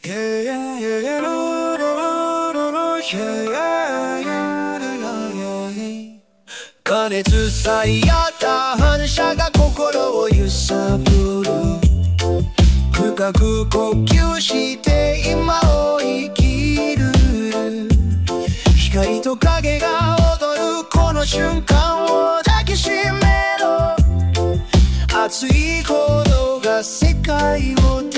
加熱さえやった反射が心を揺さぶる。深く呼吸して今を生きる。光と影が踊るこの瞬間を抱きしめろ。熱い鼓動が世界を